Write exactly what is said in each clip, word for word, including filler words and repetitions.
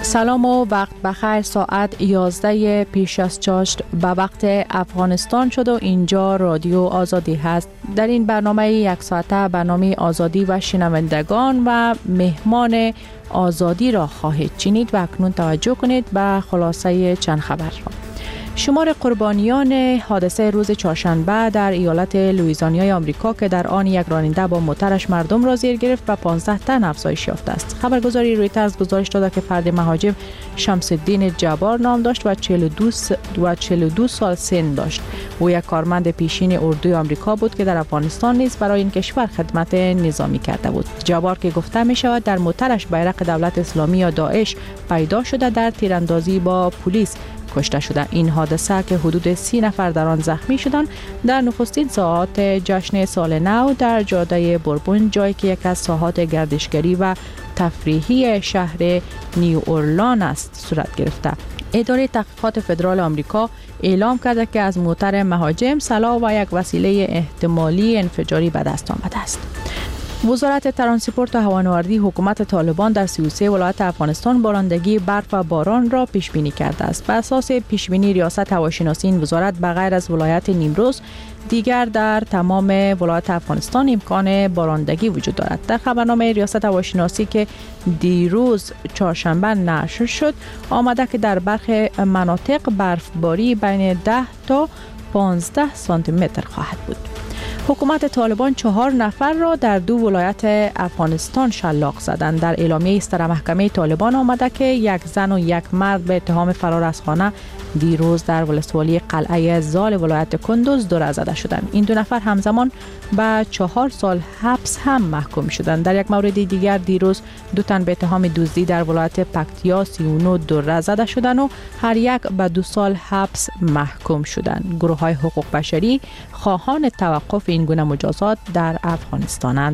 سلام و وقت بخیر. ساعت یازده پیش از چاشت به وقت افغانستان شد و اینجا رادیو آزادی هست. در این برنامه یک ساعته برنامه آزادی و شنوندگان و مهمان آزادی را خواهید شنید و اکنون توجه کنید به خلاصه چند خبر را. شمار قربانیان حادثه روز چهارشنبه در ایالت لوئیزیانای آمریکا که در آن یک راننده با موترش مردم را زیر گرفت به پانزده تن افزایش یافته است. خبرگزاری رویترز گزارش داده که فرد مهاجم شمس الدین جبار نام داشت و چهل و دو و چهل و دو سال سن داشت. او یک کارمند پیشین اردوی آمریکا بود که در افغانستان نیز برای این کشور خدمت نظامی کرده بود. جبار که گفته می شود در موترش بیرق دولت اسلامی یا داعش پیدا شده در تیراندازی با پلیس کشته شده. این حادثه که حدود سی نفر در آن زخمی شدند در نخستین ساعات جشن سال نو در جاده بوربون، جایی که یک از ساحات گردشگری و تفریحی شهر نیو اورلان است، صورت گرفته. اداره تحقیقات فدرال آمریکا اعلام کرده که از موتر مهاجم سلاح و یک وسیله احتمالی انفجاری به دست آمده است. وزارت ترانسپورت و هوانوردی حکومت طالبان در سی و سه ولایت افغانستان بارندگی برف و باران را پیش بینی کرده است. بر اساس پیش بینی ریاست هواشناسی این وزارت بغیر از ولایت نیمروز دیگر در تمام ولایت افغانستان امکان بارندگی وجود دارد. در خبرنامه ریاست هواشناسی که دیروز چهارشنبه نشر شد آمده که در برخی مناطق برفباری بین ده تا پانزده سانتی متر خواهد بود. حکومت طالبان چهار نفر را در دو ولایت افغانستان شلاق زدند. در اعلامیه سر محکمه طالبان آمده که یک زن و یک مرد به اتهام فرار از خانه دیروز در ولسوالی قلعه زال ولایت کندوز دور زده شدند. این دو نفر همزمان به چهار سال حبس هم محکوم شدند. در یک مورد دیگر دیروز دو تن به اتهام دزدی در ولایت پکتیا سی و نه دور زده شدند و هر یک به دو سال حبس محکوم شدند. گروه‌های حقوق بشری خواهان توقف این گونه مجازات در افغانستانند.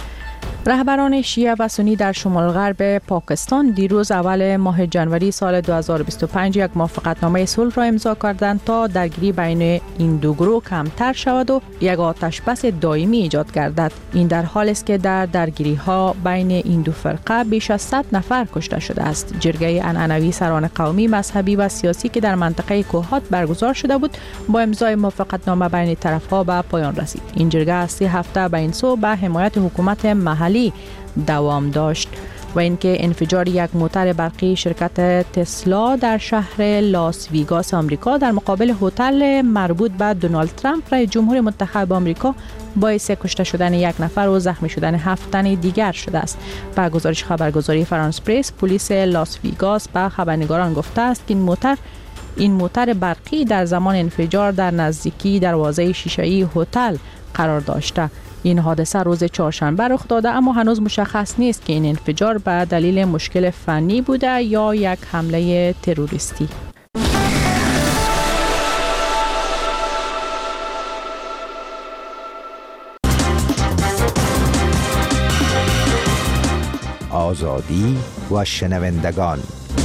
رهبران شیعه و سنی در شمال غرب پاکستان دیروز اول ماه جنوری سال دو هزار و بیست و پنج یک موافقتنامه صلح را امضا کردند تا درگیری بین این دو گروه کمتر شود و یک آتش بس دائمی ایجاد گردد. این در حالی است که در درگیری ها بین این دو فرقه بیش از صد نفر کشته شده است. جرگه عنعنوی سران قومی، مذهبی و سیاسی که در منطقه کوهات برگزار شده بود با امضای موافقتنامه بین طرفها به پایان رسید. این جرگه از سه هفته به این سو به حمایت حکومت محلی دوام داشت و اینکه انفجار یک موتر برقی شرکت تسلا در شهر لاس ویگاس آمریکا در مقابل هتل مربوط به دونالد ترامپ رئیس جمهور متحد آمریکا باعث کشته شدن یک نفر و زخمی شدن هفت تن دیگر شده است. با گزارش خبرگزاری فرانس پرس، پلیس لاس ویگاس به خبرنگاران گفته است که این موتر این موتر برقی در زمان انفجار در نزدیکی دروازه شیشه‌ای هتل قرار داشته. این حادثه روز چهارشنبه رخ داده اما هنوز مشخص نیست که این انفجار به دلیل مشکل فنی بوده یا یک حمله تروریستی. آزادی و شنوندگان.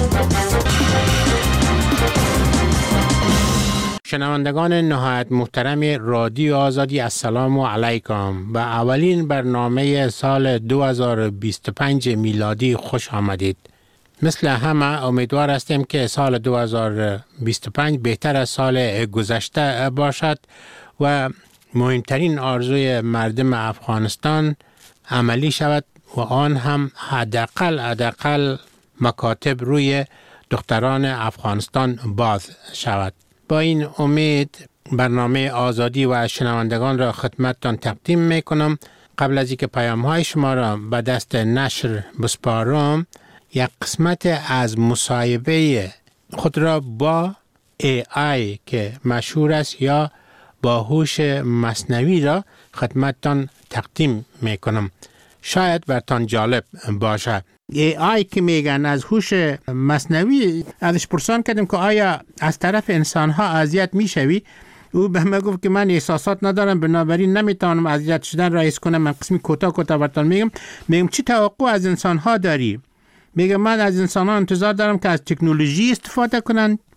شنوندگان نهایت محترم رادیو آزادی، السلام علیکم. به اولین برنامه سال دو هزار و بیست و پنج میلادی خوش آمدید. مثل همه امیدوار هستیم که سال دو هزار و بیست و پنج بهتر از سال گذشته باشد و مهمترین آرزوی مردم افغانستان عملی شود و آن هم حداقل حداقل مکاتب روی دختران افغانستان باز شود. با این امید برنامه آزادی و شنوندگان را خدمتتان تقدیم میکنم. قبل از اینکه پیام‌های شما را به دست نشر بسپارم، یک قسمت از مصاحبه خود را با ای آی که مشهور است یا با هوش مصنوعی را خدمتتان تقدیم میکنم. شاید برتان جالب باشه. ای آی که میگن از هوش مصنوعی، ازش پرسان کردم که آیا از طرف انسان ها اذیت میشوی؟ او به من گفت که من احساسات ندارم، بنابراین نمیتونم اذیت شدن را حس کنم. من قسمی کوتاه کوتاه براتون میگم. میگم چی توقع از انسان ها داری؟ میگم من از انسان ها انتظار دارم که از تکنولوژی استفاده کنن،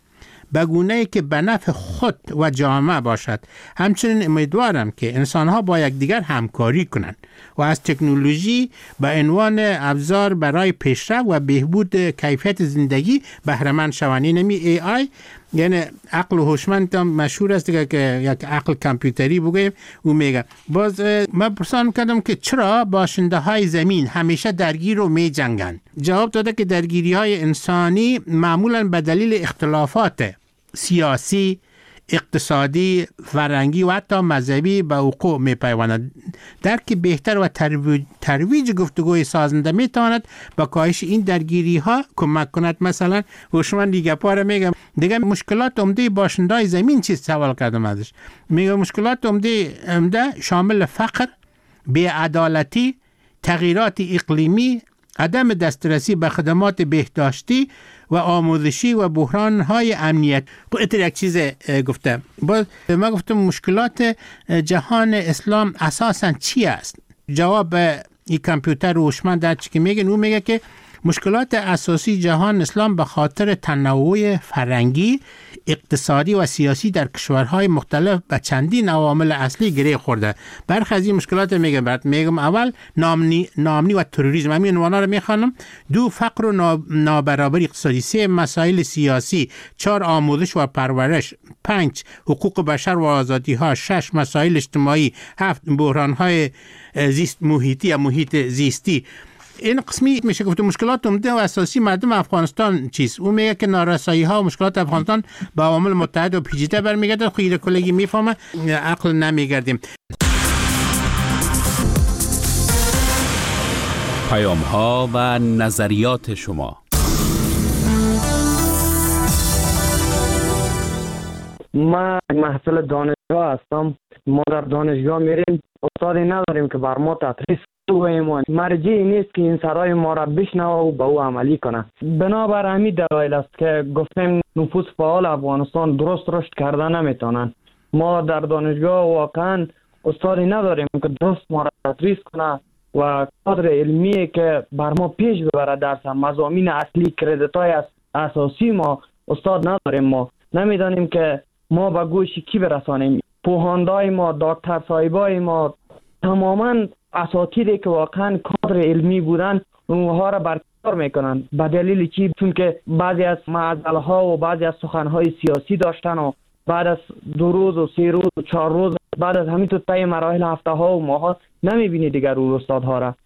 به گونه‌ای که به نفع خود و جامعه باشد. همچنین امیدوارم که انسان‌ها با یکدیگر همکاری کنند و از تکنولوژی به عنوان ابزار برای پیشرفت و بهبود کیفیت زندگی بهره مند شوند. اینمی ای آی یعنی عقل هوشمند هم مشهور است که یک عقل کامپیوتری بگویم. او میگه باز من پرسان کردم که چرا باشنده های زمین همیشه درگیر و می جنگن؟ جواب داده که درگیری های انسانی معمولا به دلیل اختلافات سیاسی، اقتصادی، فرهنگی و حتی مذهبی به وقوع می پیوندد. درک بهتر و ترویج, ترویج گفتگوی سازنده می تواند به کاهش این درگیری ها کمک کند. مثلا هوشمند دیگه پاره میگم دیگه مشکلات عمده باشندای زمین چیست؟ سوال کردم ازش. میگه مشکلات عمده عمده شامل فقر، بی‌عدالتی، تغییرات اقلیمی، عدم دسترسی به خدمات بهداشتی و آموزشی و بحران‌های امنیت. اتر یک چیز گفته. باز ما گفتم مشکلات جهان اسلام اساساً چی است؟ جواب این کامپیوتر هوشمند در چی که میگه، او میگه که مشکلات اساسی جهان اسلام به خاطر تنوع فرهنگی، اقتصادی و سیاسی در کشورهای مختلف به چندین عوامل اصلی گره خورده. برخی از این مشکلات میگم برات میگم. اول نامنی نامنی و تروریسم، همین عنوانا رو میخوانم. دو فقر و نابرابری اقتصادی. سه مسائل سیاسی. چهار آموزش و پرورش. پنج حقوق بشر و آزادی ها. شش مسائل اجتماعی. هفت بحران های زیست محیطی یا محیط زیستی. این قسمی میشه گفت مشکلات عمده و اساسی مردم افغانستان چیست؟ اون میگه که نارسایی ها و مشکلات افغانستان با عوامل متحد و پیچیده برمیگرده. خیلی کلگی میفهمه، عقل نمیگردیم. پیام ها و نظریات شما. ما محصل دانشگاه هستم. ما در دانشگاه میریم، استادی نداریم که بر ما تدریس کنه. مرجعی نیست که این سرای ما را بشنوه و به او عملی کنه. بنابر همین دلایل است که گفتیم نفوذ فعال افغانستان درست رشد کرده نمیتونن. ما در دانشگاه واقعا استادی نداریم که درست ما را تدریس کنه و کادر علمی که بر ما پیش ببره درس. مضامین اصلی، کردیت های اساسی ما استاد نداریم. ما نمیدانیم که ما به گوش کی برسانیم. پوهاندای ما، دکتر صاحبای ما، تماما اساتیدی که واقعا کادر علمی بودن اونها را برکنار میکنن. به دلیل چی؟ چون که بعضی از معضله ها و بعضی از سخن های سیاسی داشتن و بعد از دو روز و سه روز و چهار روز بعد از همین تو طی مراحل هفته ها و ماه ها نمیبینی دیگر اون استادها را.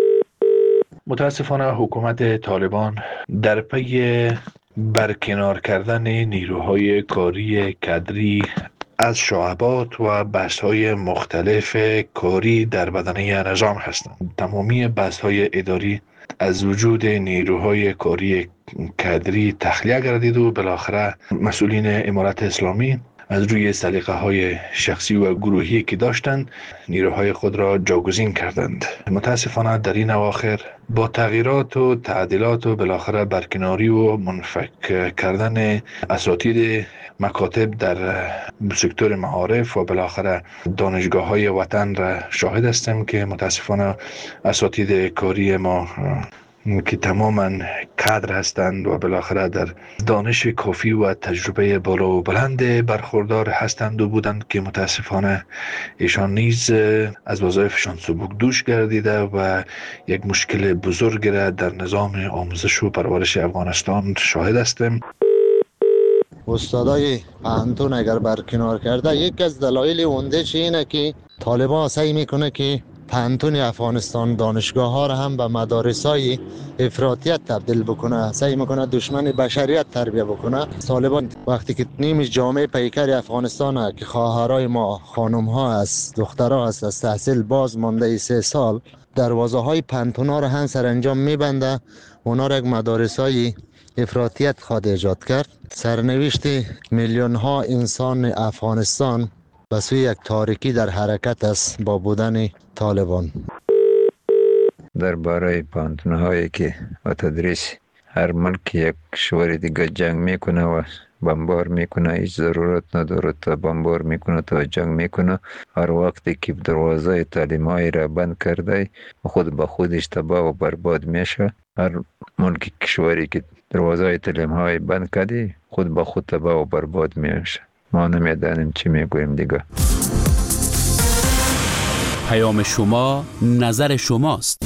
متاسفانه حکومت طالبان در پی برکنار کردن نیروهای کاری کادری از شعبات و بحث‌های مختلف کاری در بدنه نظام هستند. تمامی بحث‌های اداری از وجود نیروهای کاری کادری تخلیه گردید و بالاخره مسئولین امارت اسلامی از روی سلیقه های شخصی و گروهی که داشتند نیروهای خود را جاگزین کردند. متاسفانه در این اواخر با تغییرات و تعدیلات و بالاخره برکناری و منفک کردن اساتید مکاتب در سکتور معارف و بالاخره دانشگاه های وطن را شاهد هستم که متاسفانه اساتید کاری ما که تماما کادر هستند و بالاخره در دانش کافی و تجربه بالا و بلند برخوردار هستند و بودند که متاسفانه ایشان نیز از وظایفشان سبک دوش گردیده و یک مشکل بزرگ را در نظام آموزش و پرورش افغانستان شاهد هستیم. استادای پانتون اگر برکنار کرده، یک از دلایل اوندهش اینه که طالبان سعی میکنه که پانتون افغانستان دانشگاه ها را هم به مدارس های افراطیت تبدیل بکنه، سعی میکنه دشمن بشریت تربیه بکنه. طالبان وقتی که نیمش جامعه پیکر افغانستان که خواهرای ما خانم ها است، دخترها است، از تحصیل باز مانده سه سال، دروازه های پانتون ها را هم سرانجام میبنده، اونا را یک مدارس های افراطیت خواهد ایجاد کرد. سرنوشت میلیون ها انسان افغانستان به سوی یک تاریکی در حرکت است با بودن طالبان. درباره پانتون هایی که و تدریس هر ملک یک کشور دیگه جنگ میکنه و بمبار میکنه، هیچ ضرورت نداره تا بمبار میکنه تا جنگ میکنه. هر وقتی که دروازه تعلیم های را بند کرده خود به خودش تباه و برباد میشه. هر ملک کشوری که دروازه تعلیم های بند کرده خود با خود تباه و برباد میشه. ما نمیدانیم چی میگوییم دیگه. پیام شما نظر شماست.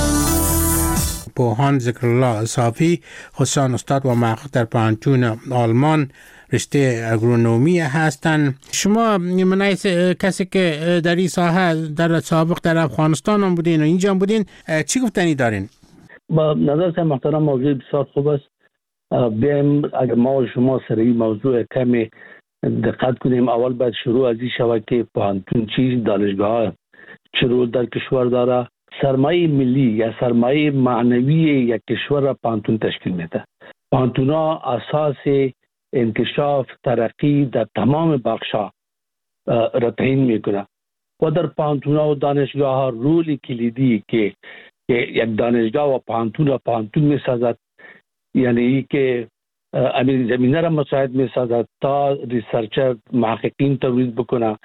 بوهان ذکرالله صافی، خصوصا استاد و محقق در پانتون آلمان رشته اگرونومی هستند. شما من کسی که در این ساحه در سابق در افغانستان هم بودین و اینجا هم بودین، چی گفتنی دارین؟ با نظر محترم موضوع بسیار خوب است. بیایم اگر ما و شما سر این موضوع کمی دقت کنیم. اول باید شروع از این شود که پانتون چیز، دانشگاه چه رول در کشور داره. سرمایه ملی یا سرمایه معنوی یک کشور را پانتون تشکیل میده. پانتون ها اساس انکشاف ترقی در تمام بخشا را تعیین میکنه و در پانتون ها و دانشگاه ها رول کلیدی که یک دانشگاه و پانتون را پانتون میسازد، یعنی ای که امیر زمینه را مساعد میسازد تا ریسرچر محققین تولید بکنه،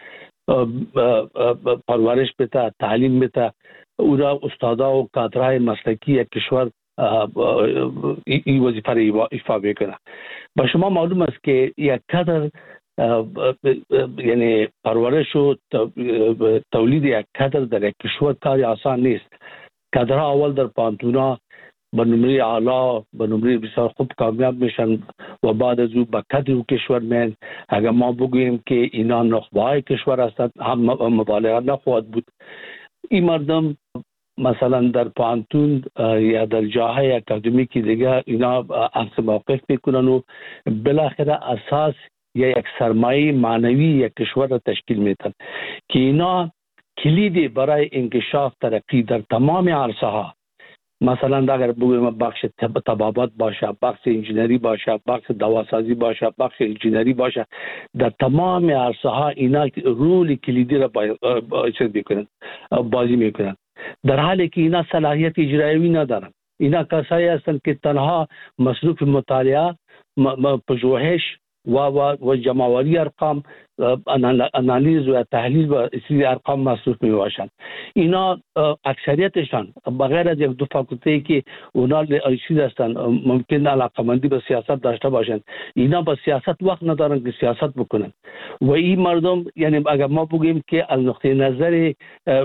پرورش بده، تعلیم بده، او را استادا و کادرهای مسلکی یک کشور این وظیفه را ایفا میکنه. با شما معلوم است که یک کادر یعنی پرورش و تولید یک کادر در یک کشور کاری آسان نیست. کادرها اول در پانتونا به نمره اعلا به نمره بسیار خوب کامیاب میشن و بعد از او به کادر کشور میان. اگر ما بگوییم که اینا نخبه‌های کشور هستند هم مبالغه نخواهد بود. این مردم مثلا در پانتون یا در جاهای اکادمیکی دیگه اینا عکس موقف میکنن و بالاخره اساس یا یک سرمایه معنوی یک کشور را تشکیل میدن که اینا کلیدی برای انکشاف ترقی در تمام عرصه ها، مثلا اگر بگویم بخش طبابت باشه، بخش انجینری باشه، بخش دواسازی باشه، بخش انجینری باشه، در تمام عرصه ها اینا رول کلیدی را بازی میکنن، در حالی که اینا صلاحیت اجرایی ندارن. اینا کسایی هستند که تنها مصروف مطالعه، پژوهش و و و جمع‌آوری ارقام، انالیز و تحلیل و اصلی ارقام مصروف می باشند. اینا اکثریتشان بغیر از یک دو فاکولته که اونا چیز هستند ممکن علاقه‌مندی به سیاست داشته باشند، اینا با سیاست وقت ندارن که سیاست بکنن. و این مردم یعنی اگر ما بگیم که از نقطه نظر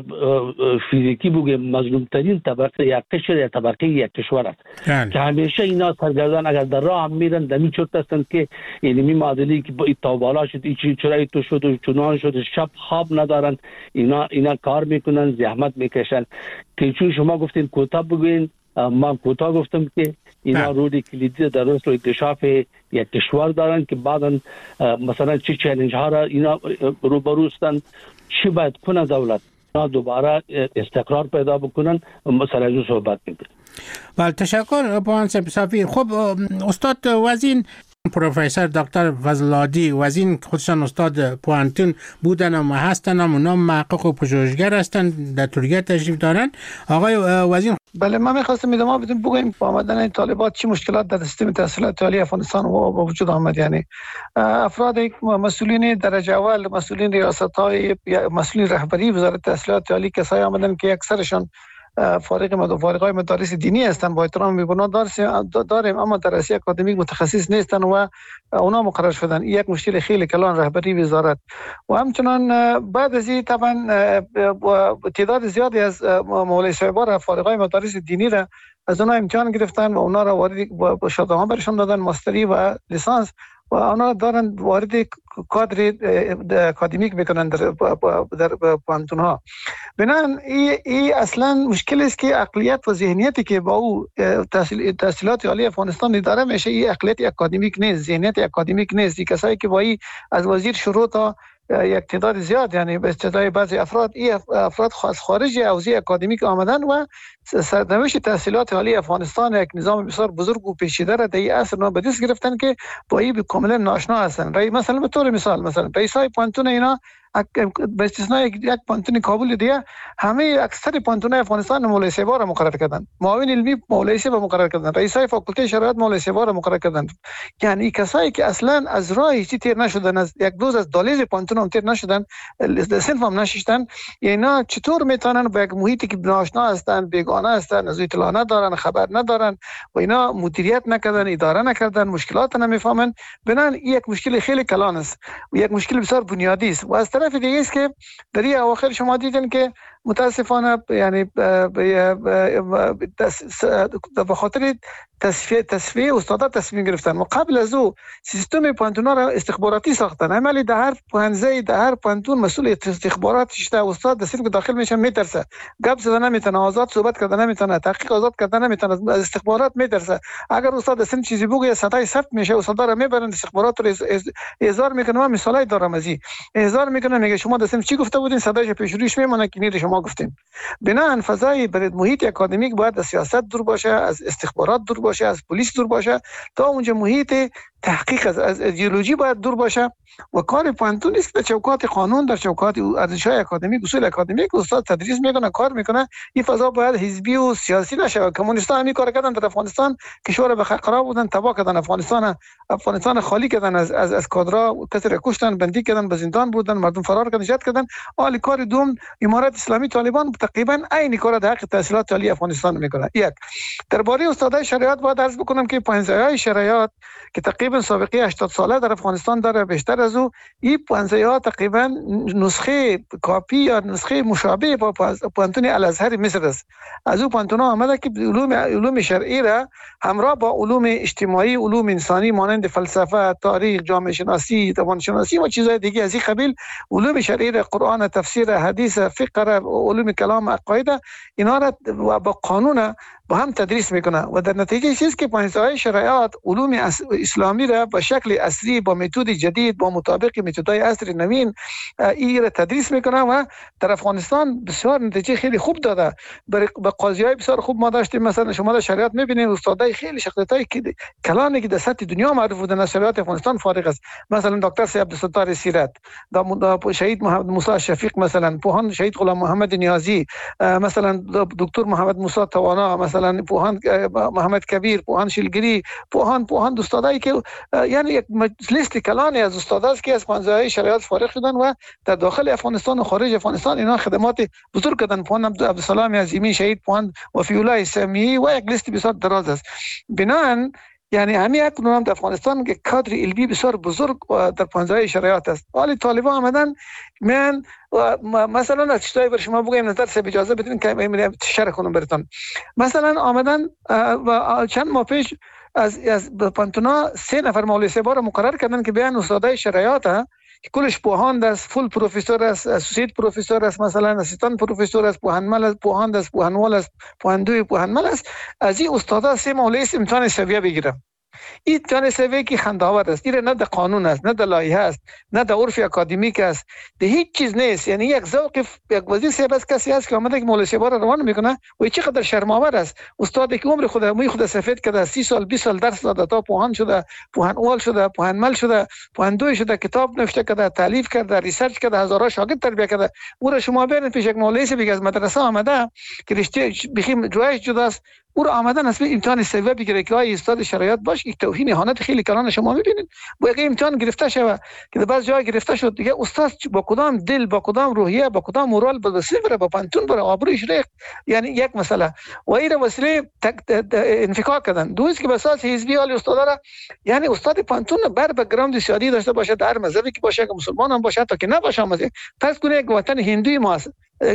فیزیکی بگیم مظلوم ترین طبقه یک قشر یا طبقه یک کشور است که همیشه اینا سرگردان اگر در راه هم میرن دمی چرت هستند که یعنی می معادلی که این تابالا شد، این چرایی تو شد و چنان شد، شب خواب ندارن، اینا اینا کار میکنن، زحمت میکشن. که چون شما گفتین کوتاه بگوین، من کوتاه گفتم که اینا روی کلیدی در رسل و اکتشاف یک کشور دارن که بعدا مثلا چه چالش ها را اینا روبروستن، چی باید کنه دولت اینا دوباره استقرار پیدا بکنن، مثلا از صحبت میکنن. بله تشکر بوهان صافی. خب استاد وزین پروفسور دکتر فضل‌الهادی وزین خودشان استاد پوانتون بودن و هستن، هم اونا محقق و پژوهشگر هستن، در ترکیه تشریف دارن. آقای وزین. بله من می‌خواستم ادامه بدم بگویم با آمدن این طالبات چه مشکلات در سیستم تحصیلات عالی افغانستان و وجود آمد. یعنی افراد مسئولین درجه اول، مسئولین ریاست‌های، مسئولین رهبری وزارت تحصیلات عالی کسایی آمدن که اکثرشان فارغ مد فارغای مدارس دینی هستند، با احترام می‌بینم داریم اما درسی اکادمیک متخصص نیستند و اونا مقرر شدن. این یک مشکل خیلی کلان رهبری وزارت و همچنان بعد از این طبعا تعداد زیادی از مولوی صاحبان فارغای مدارس دینی را از اونا امتحان گرفتن و اونا را وارد با شهادت برشون دادن ماستری و لیسانس و اونا دارن وارد کادر اکادمیک میکنن در در پانتون ها. بنابراین این ای اصلا مشکل است که عقلیت و ذهنیتی که با او تحصیل تحصیلات عالی افغانستان داره میشه، این عقلیت اکادمیک نیست، ذهنیت اکادمیک نیست. کسایی که با این از وزیر شروع تا یک تعداد زیاد یعنی به استدلال بعضی افراد این افراد خاص خارج حوزه اکادمیک آمدن و سرنوشت تحصیلات عالی افغانستان یک نظام بسیار بزرگ و پیچیده را در این عصر نو به دست گرفتن که با این کاملا ناآشنا هستند. رای مثلا به طور مثال مثلا رئیسای پانتون اینا به استثنای یک پانتون کابل دیگه همه اکثر پانتون‌های افغانستان مولوی صاحبا را مقرر کردن، معاون علمی مولوی صاحب مقرر کردن، رئیسای فاکولته شرایط مولوی صاحبا را مقرر کردن. یعنی کسایی که اصلا از راه چی تیر نشدن، از یک دوز از دالیز پانتون هم تیر نشدن، صنف هم نشستن، اینا چطور میتونن با یک محیطی که ناآشنا هستند، بیگانه خانه هستن، از اطلاع ندارن، خبر ندارن و اینا مدیریت نکردن، اداره نکردن، مشکلات نمیفهمن. بنان یک مشکل خیلی کلان است و یک مشکل بسیار بنیادی است. و از طرف دیگه است که در این اواخر شما دیدین که متاسفانه یعنی به خاطر تصفیه تصفیه استادا تصمیم گرفتن و قبل از او سیستم پانتونا را استخباراتی ساختن. عملی در هر پانزه در هر پانتون مسئول استخباراتش تا استاد دستیم که داخل میشه میترسه، گپ زدن نمیتونه، آزاد صحبت کردن نمیتونه، تحقیق آزاد کردن نمیتونه، از استخبارات میترسه. اگر استاد دستیم چیزی بگه صدای ثبت میشه، استادا را میبرن استخبارات رو احضار میکنه. من مثالای دارم از این احضار میکنه، میگه شما دستیم چی گفته بودین، صدایش پیش روش میمونه که نیر شما گفتین. بنابراین فضای برای محیط اکادمیک باید از سیاست دور باشه، از استخبارات دور باشه، از پلیس دور باشه، تا اونجا محیط تحقیق از, از ایدئولوژی باید دور باشه و کار پانتون نیست در چوکات قانون، در چوکات ارزش‌های اکادمیک، اصول اکادمیک استاد تدریس میکنه، کار میکنه. این فضا باید حزبی و سیاسی نشه. کمونیست‌ها همین کار کردن در افغانستان، کشور به خراب بودن، تباه کردن افغانستان، افغانستان خالی کردن از از از کادرها، کسی را کشتن، بندی کردن، به زندان بردن، مردم فرار کردن، نجات کردن. حالی کار دوم امارت اسلامی طالبان تقریبا عین کار در حق تحصیلات عالی افغانستان میکنه. یک درباره استادای شریعت باید عرض بکنم که پنجه‌های شریعت که تقریبا سابقه هشتاد ساله در افغانستان داره، بیشتر از او این پنجه‌ها تقریبا نسخه کاپی یا نسخه مشابه با پانتون الازهر مصر است. از او پانتون آمده که علوم علوم شرعی را همراه با علوم اجتماعی، علوم انسانی مانند فلسفه، تاریخ، جامعه شناسی، زبان شناسی و چیزهای دیگه از این قبیل، علوم شرعی را، قرآن، تفسیر، حدیث، فقه را، علوم کلام، عقاید، اینا را با قانون با هم تدریس میکنه و در نتیجه چیزی که پنجه‌های شریعت علوم اسلامی را به شکل عصری با متد جدید با مطابق متدهای عصر نوین این را تدریس میکنه و در افغانستان بسیار نتیجه خیلی خوب داده. به قاضیای بسیار خوب ما داشتیم، مثلا شما در شریعت میبینید استادای خیلی شخصیتای کلانی که در سطح دنیا معروف بودن از شریعت افغانستان فارغ است. مثلا دکتر سی عبدالستار سیرت، شهید محمد موسی شفیق، مثلا پوهان شهید غلام محمد نیازی، مثلا دکتر محمد موسی توانا، مثلا پوهان محمد کبیر، پوهان شیلگری، پوهان پوهان استادایی که یعنی یک لیست کلانی از استاداست که از پنجه‌های شریعت فارغ شدن و در داخل افغانستان و خارج افغانستان اینا خدمات بزرگ کردن. پوهان عبدالسلام عظیمی شهید، پوهان وفی الله سمیعی و یک لیست بسیار دراز است. بنان یعنی همین یک نام در افغانستان که کادر علمی بسیار بزرگ در پنجه‌های شریعت است. ولی طالبان آمدن من مثلا از چیزایی بر شما بگم نظر سه اجازه بدین که شرح کنم براتون. مثلا آمدن و چند ماه پیش از از پانتونا سه نفر مولوی صاحب را مقرر کردن که بیان استادای شریعت که کلش پوهان است، فول پروفسور است، اسوسییت پروفسور است، مثلا اسیستان پروفسور است، پوهنمل است، پوهاند است، پوهنوال است، پوهندوی پوهنمل است. از این استادا سه مولوی امتحان سویه بگیرن. این امتحان سویه که خنده‌آور است. این نه در قانون است، نه در لایحه است، نه در عرف اکادمیک است، ده هیچ چیز نیست. یعنی یک ذوق یک وزیر صاحب است، کسی است که اومده که مولوی صاحب را روان میکنه و چقدر شرم‌آور است. استادی که عمر خود موی خود سفید کرده، سی سال بیست سال درس داده تا پوهان شده، پوهنوال شده، پوهنمل شده، پوهندوی شده، کتاب نوشته کرده، تالیف کرده، ریسرچ کرده، هزارها شاگرد تربیت کرده. او را شما برید پیش یک مولوی صاحب از مدرسه آمده که رشته بخیم جوایش جداست، او را آمدن اصلا امتحان سویه بگیره که آیا استاد شریعت باش. یک توهین اهانت خیلی کلان شما میبینید. با یک امتحان گرفته شوه که در بعض جای گرفته شد دیگه استاد با کدام دل، با کدام روحیه، با کدام مورال به وسیله بره، با پانتون بره، آبروش ریخت. یعنی یک مسئله و این وسیله انفکاک کردن. دوست که به اساس حزبی حال استاد را، یعنی استاد پانتون بر بک‌گراند سیاسی داشته باشه، در مذهبی که باشه، که مسلمان هم باشه، تا که نباشه مزه فرض کنید یک وطن هندوی ماست،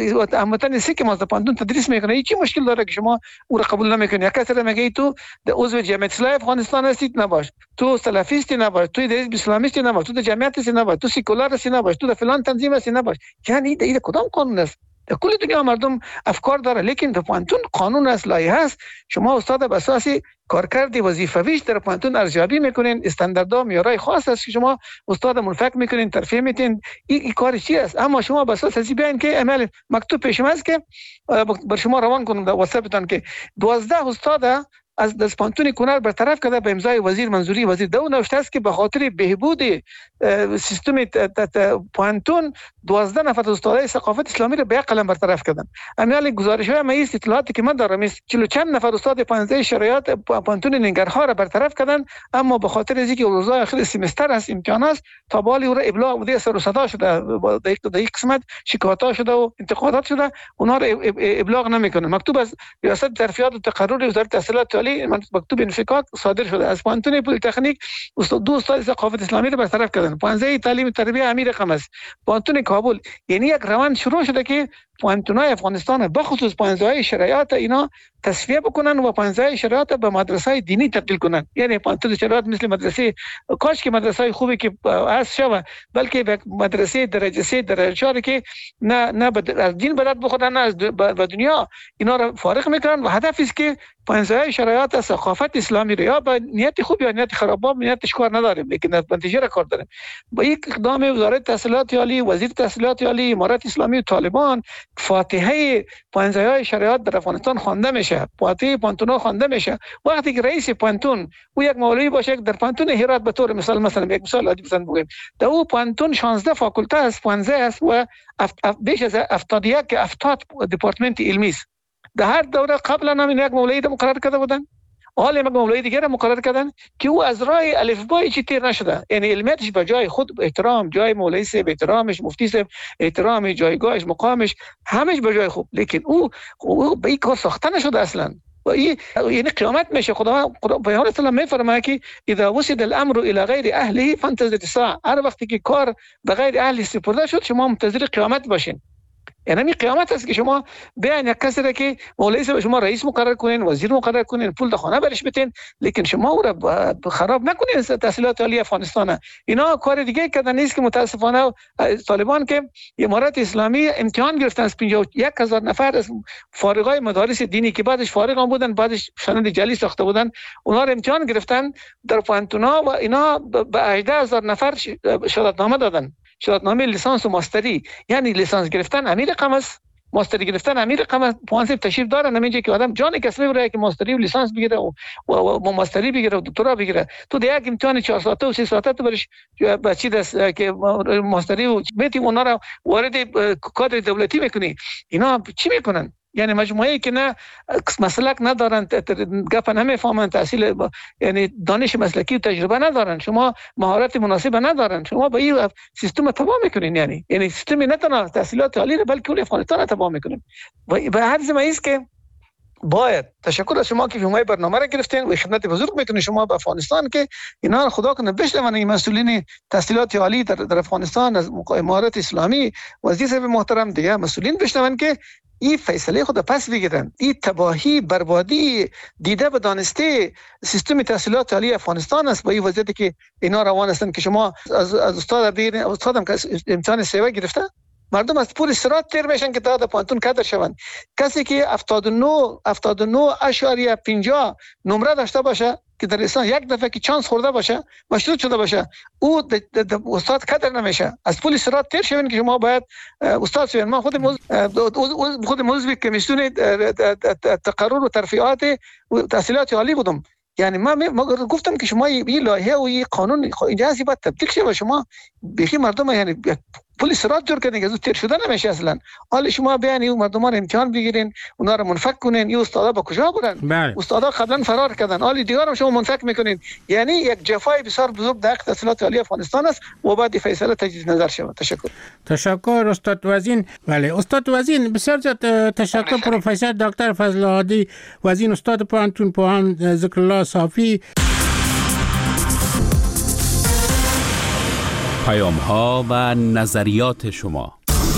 وطن سیک ماست، پانتون تدریس میکنه، هیچ مشکل داره که شما او را قبول نمیکنی؟ کسی را میگه تو عضو جمعیت اصلاح افغانستان هستی نباش، تو سلفیستی نباش، تو حزب اسلامیستی نباش، تو جمعیت هستی نباش، تو سیکولار هستی نباش، تو فلان تنظیم هستی نباش. یعنی این کدام قانون است؟ در کل دنیا مردم افکار داره، لیکن در پانتون قانون است، لایحه است. شما استاد به اساس کارکرد وظیفویش در پانتون ارزیابی میکنین، استانداردها معیارهای خاص است که شما استاد منفک میکنین، ترفیع میتین. این ای کار چی است؟ اما شما به اساس ازی بیان که عمل مکتوب پیش است که بر شما روان کنم در واتساپتان که دوازده استاد از از پانتون کنر برطرف کرده به امضای وزیر منظوری وزیر دو نوشته است که به خاطر بهبود سیستم پانتون دوازده نفر استادای ثقافت اسلامی رو به قلم برطرف کردن. امیال گزارش‌های ما است، اطلاعاتی که من دارم است چهل چند نفر استاد پانزده شرایط پانتون ننگرهار رو برطرف کردن، اما به خاطر از اینکه روزهای آخر سمستر است، امتحان است، تا بالی او را ابلاغ بوده، سر و صدا شده، در یک قسمت شکایات شده و انتقادات شده، اونها را ابلاغ نمیکنن. مکتوب از ریاست ترفیعات و تقرر وزارت تحصیلات عالی مکتوب انفکاک صادر شده. از پانتون پلی تکنیک استاد دو استاد ثقافت اسلامی رو برطرف کردن. پانزده تعلیم تربیت امیر رقم است. پانتون کابل، یعنی یک روند شروع شده که پانتونای افغانستان بخصوص پانزده شرایط اینا تصفیه بکنن و پانزده شرایط به مدرسه دینی تبدیل کنن. یعنی پانزده شرایط مثل مدرسه، کاش که مدرسه خوبی که از شوه، بلکه به مدرسه درجه سه درجه چهار که نه نه از دین بدت بخورن، نه از به دنیا، اینا رو فارغ میکنن و هدف است که پانزده شرایط ثقافت اسلامی رو یا به نیت خوب یا نیت خراب، با نیتش کار نداریم، لیکن از نتیجه را کار داریم. با یک اقدام وزارت تحصیلات عالی، وزیر تحصیلات عالی، امارت اسلامی و طالبان، فاتحه پانزده شرایط در افغانستان خوانده میشه، فاتحه پانتونا خوانده میشه. وقتی که رئیس پانتون او یک مولوی باشه در پانتون هرات، به طور مثال مثلا یک مثال عادی بزنم بگیم، در او پانتون شانزده فاکولته است، پانزده است و بیش از هفتاد و یک هفتاد دپارتمنت علمی است. در هر دوره قبلا هم یک مولوی را مقرر کرده بودن، حالا یک مولوی دیگر را مقرر کردن که او از راه الفبای چی تیر نشده، یعنی علمیتش به جای خود احترام، جای مولوی صاحب احترامش، مفتی صاحب احترام، جایگاهش، مقامش، همش به جای خوب، لیکن او او به این کار ساخته نشده اصلا. و این یعنی قیامت میشه. خدا پیامبر اسلام میفرماید که اذا وسد الامر الى غیر اهله فانتظر الساعه، هر وقتی که کار به غیر اهل سپرده شد شما منتظر قیامت باشین. یعنی می قیامت است که شما بیاین یک کسی را که مولوی صاحب شما رئیس مقرر کنین، وزیر مقرر کنین، پول در خانه برش بدین، لیکن شما او را خراب نکنین. تحصیلات عالی افغانستان اینا کار دیگه کردن نیست که متاسفانه طالبان که امارت اسلامی امتحان گرفتن از پنجاه و یک هزار نفر از فارغای مدارس دینی که بعدش فارغ هم بودن، بعدش سند جعلی ساخته بودن، اونها را امتحان گرفتن در پانتونا و اینا به هجده هزار نفر شهادتنامه دادن، شهادتنامه لیسانس و ماستری. یعنی لیسانس گرفتن امیر رقم است، ماستری گرفتن امیر رقم است. پوانسیب تشریف داره نمیجه که آدم جان کسبی بره که ماستری و لیسانس بگیره و, و, و ماستری بگیره و دکترا بگیره. تو در یک امتحان چهار ساعته و سه ساعته تو برش بچی دست که ماستری و بیتی اونا را وارد کادر دولتی میکنی. اینا چی میکنن؟ یعنی مجموعه‌ای که نه مسلک ندارن، گپ نمیفهمن، تحصیل یعنی دانش مسلکی و تجربه ندارن، شما مهارت مناسب ندارن، شما با این سیستم تباه میکنین. یعنی یعنی سیستم نه تنها تحصیلات عالی بلکه اون افغانستان تباه میکنین. و به هر زمینه است که باید تشکر از شما که شما برنامه را گرفتین و خدمت بزرگ میکنین شما به افغانستان که اینا خدا کنه بشنون. این مسئولین تحصیلات عالی در, در افغانستان از امارت اسلامی، وزیر صاحب محترم، دیگه مسئولین بشنون که این فیصله خود پس بگیرن. این تباهی، بربادی دیده به دانسته سیستم تحصیلات عالی افغانستان است. با این وضعیتی که اینا روان هستند که شما از از استاد بگیرین، استادم که امتحان سیوا گرفته، مردم از پول سرات تیر میشن که تا در پانتون کادر شوند. کسی که هفتاد و نه هفتاد و نه اشاریه پنجاه نمره داشته باشه که در لیسانس یک دفعه که چانس خورده باشه، مشروط شده باشه، او د د د استاد کادر نمیشه. از پول سرات تیر شوین که شما باید استاد شوین. ما خود موز خود موضوع کمیسیون تقرر و ترفیعات و تحصیلات عالی بودم. یعنی ما, ما گفتم که شما این لایحه و این قانون اینجا هستی باید تبدیل شه و شما بخی مردم یعنی پول سرات جور کنین که از تیر شده نمیشه اصلا. حالا شما بیان این مردم رو امتحان بگیرین، اونا رو منفک کنین. این استادا با کجا برن؟ بله. استادا قبلا فرار کردن، حالا دیگه هم شما منفک میکنین. یعنی یک جفای بسیار بزرگ در تحصیلات عالی افغانستان است و بعد فیصله تجدید نظر شود. تشکر. تشکر استاد وزین. بله استاد وزین، بسیار زیاد تشکر. پروفسور دکتر فضل هادی وزین، استاد پانتون پوهان ذکر الله صافی. پیام ها و نظریات شما.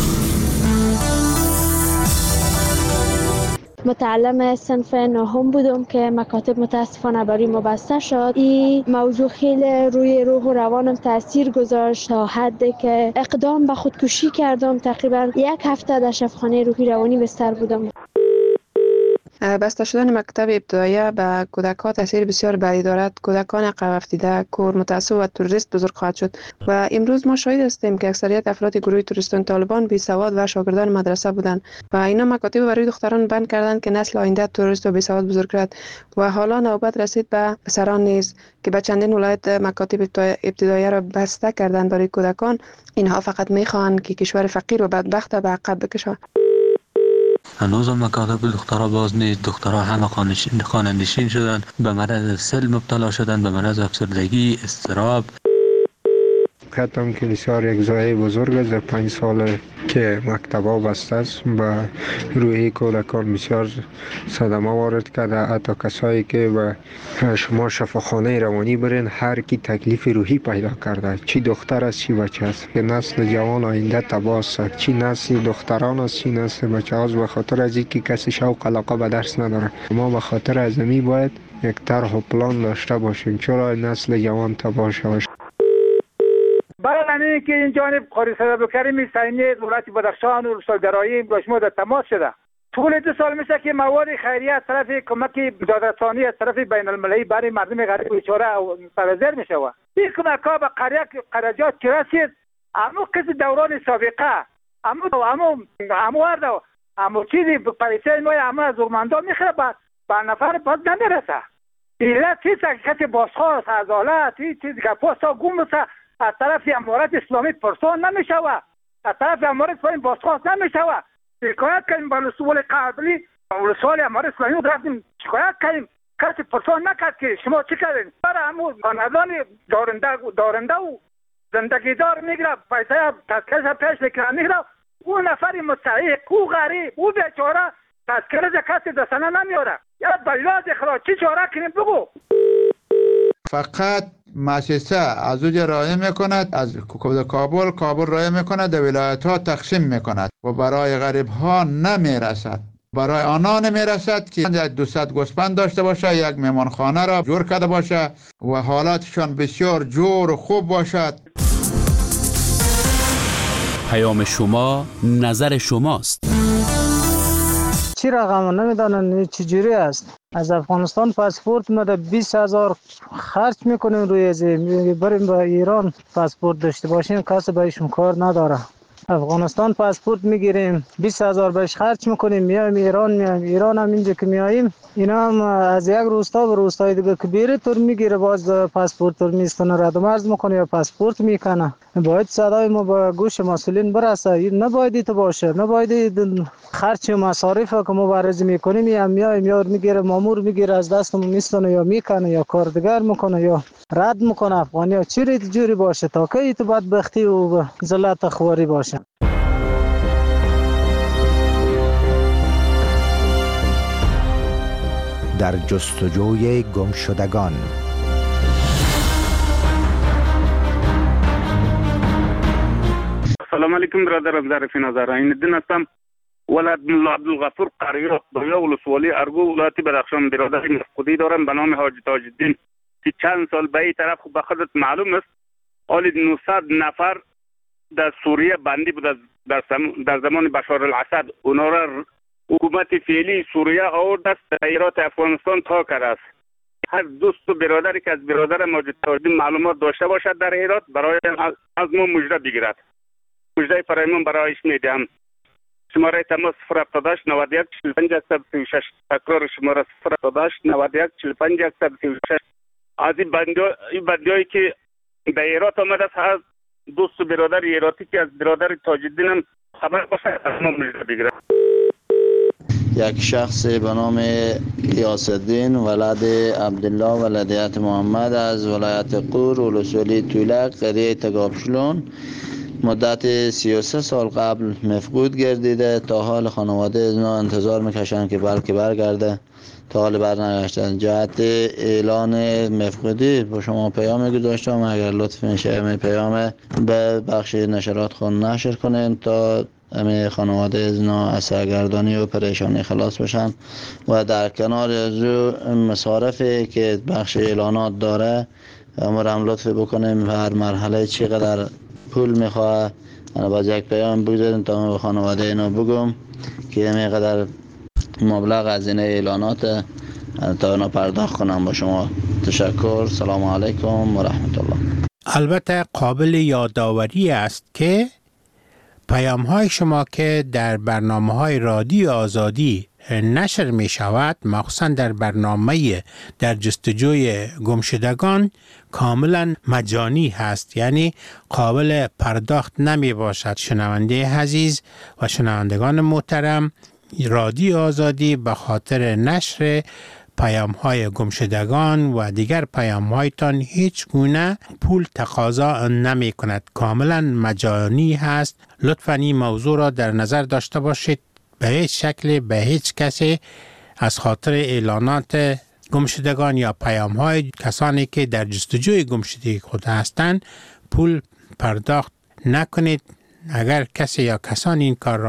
متعلم صنف نهم بودم که مکاتب متاسفانه برای ما بسته شد. این موضوع خیلی روی روح و روانم تاثیر گذاشت تا حدی که اقدام به خودکشی کردم. تقریبا یک هفته در شفاخانه روحی روانی بستر بودم. بسته شدن مکتب ابتدایی به کودکان تاثیر بسیار بدی دارد. کودکان عقب افتاده، کور، متعصب و تروریست بزرگ خواهد شد و امروز ما شاهد هستیم که اکثریت افراد گروه تروریستان طالبان بی سواد و شاگردان مدرسه بودند و اینا مکاتب برای دختران بند کردند که نسل آینده تروریست و بی سواد بزرگ کرد و حالا نوبت رسید به پسران نیز که به چندین ولایت مکاتب ابتدایی را بسته کردند برای کودکان. اینها فقط میخواهند که کشور فقیر و بدبخت به عقب بکشند. هنوز هم مکاتب دخترها باز نیست. دخترها همه خانه‌نشین شدن، به مرض سل مبتلا شدن، به مرض افسردگی، اضطراب. کتم که بسیار یک ضایعه بزرگ است. در پنج سال که مکتبا بسته است و روحی کودکان بسیار صدمه وارد کرده. حتی کسایی که به شما شفاخانه روانی برین هر کی تکلیف روحی پیدا کرده، چی دختر است چی بچه است، که نسل جوان آینده تباه است. چی نسل دختران است چی نسل بچه است، به خاطر از اینکه کسی شوق علاقه به درس نداره. ما به خاطر ازمی باید یک طرح و پلان داشته باشیم چرا نسل جوان تباه شود. برای همین که این جانب قاری صدابکریم سینی دولت بدخشان و روستای درایی با شما در تماس شده. طول دو سال میشه که مواد خیریه از طرف کمک دادرسانی از طرف بین المللی برای مردم غریب و بیچاره سرازیر میشه. این کمک ها به قریه قراجات که رسید اما کسی دوران سابقه اما اما اما ورده اما چیزی پریسه ما اما از ارمندان میخوره به نفر باز نمیرسه. ایله چیز کسی بازخواست از حالت چیزی که پاستا گم بسه از طرف امارات اسلامی پرسان نمیشوه، از طرف امارات اسلامی بازخواست نمیشوه. شکایت کردیم با رسول قبلی رسول امارات اسلامی رفتیم شکایت کردیم، کسی پرسان نکرد که شما چی کردین. برای همون خاندان دارنده دارنده و زندگی دار میگیره پیسه تذکرش پیش میکنه میگیره. اون نفری مستحق او غریب او بیچاره تذکرش کسی دستانه نمیاره. یا بلاد اخراج چی چاره کنیم بگو. فقط مؤسسه از اوج رای میکند، از کابل کابل رای میکند، در ولایت ها تقسیم میکند و برای غریب ها نمیرسد. برای آنها نمیرسد که دویست گوسفند داشته باشه، یک مهمانخانه را جور کرده باشه و حالاتشان بسیار جور و خوب باشد. پیام شما نظر شماست. چی رقم نمیدانن چجوری است. از افغانستان پاسپورت مده بیست هزار خرج میکنیم روی ازی بریم به ایران پاسپورت داشته باشیم کسی بهشون کار نداره. افغانستان پاسپورت میگیریم بیست هزار بهش خرج میکنیم میایم ایران میایم ایران هم اینجا که میاییم اینا هم از یک روستا به روستای دیگه که بیره تور میگیره باز پاسپورت تور میستانه رد و مرز میکنه یا پاسپورت میکنه. باید صدای ما به گوش مسئولین برسه. نباید ایت باشه، نباید خرچ و مصارف که ما بررسی میکنیم یا میایم یا میگیره مامور میگیره از دستمون میستانه یا میکنه یا کاردگر میکنه یا رد میکنه. افغانی ها چی ریت جوری باشه تا که ایت بدبختی و ذلت خواری باشه. در جستجوی گمشدگان. سلام علیکم برادران، ظریف نظر این الدین هستم. ولد ملا عبدالغفور قریه دویا ولسوالی ارگو ولایت بدخشان برادر مفقودی دارم به نام حاجی تاج الدین که چند سال به این طرف به خودت معلوم است حالی نهصد نفر در سوریه بندی بود در, در زمان بشار الاسد. اونا را حکومت فعلی سوریه آورد است ایرات افغانستان تا کرده است. هر دوست و برادری که از برادر ماجد تاج الدین معلومات داشته باشد در ایرات برای از ما مژده بگیرد. مژده فرایمان برایش میدهم. شماره تماس صفر هفتاد و هشت نود و یک چهل و پنج صد و سی و شش. تکرار شماره صفر هفتاد و هشت نود و یک چهل و پنج صد و سی و شش. از این بندیایی که در ایرات آمده است هر دوست و برادر ایراتی که از برادر تاج الدین هم خبر باشه از ما مژده بگیرد. یک شخص به نام غیاث الدین ولد عبدالله ولدیت محمد از ولایت قور ولسوالی طولک قریه تگابشلون مدت سی و سه سال قبل مفقود گردیده. تا حال خانواده اینا انتظار میکشن که بلکه برگرده، تا حال برنگشتن. جهت اعلان مفقودی با شما پیام گذاشتم، اگر لطف میشه می پیام به بخش نشرات خون نشر کنین تا همه خانواده اینا از سرگردانی و پریشانی خلاص بشن و در کنار از مصارفی که بخش اعلانات داره امر هم لطف بکنیم هر مرحله چقدر پول میخواه. انا باز یک پیام بگذاریم تا به خانواده اینا بگم که میقدر مبلغ هزینه اعلانات تا اونا پرداخت کنم. با شما تشکر. سلام علیکم و رحمت الله. البته قابل یادآوری است که پیام های شما که در برنامه های رادیو آزادی نشر می شود، مخصوصا در برنامه در جستجوی گمشدگان، کاملا مجانی هست، یعنی قابل پرداخت نمی باشد. شنونده عزیز و شنوندگان محترم، رادیو آزادی به خاطر نشر پیام های گمشدگان و دیگر پیام هایتان هیچ گونه پول تقاضا نمی کند، کاملا مجانی هست. لطفاً این موضوع را در نظر داشته باشید. به هیچ شکل به هیچ کسی از خاطر اعلانات گمشدگان یا پیام های کسانی که در جستجوی گمشدگی خود هستند پول پرداخت نکنید. اگر کسی یا کسانی این کار را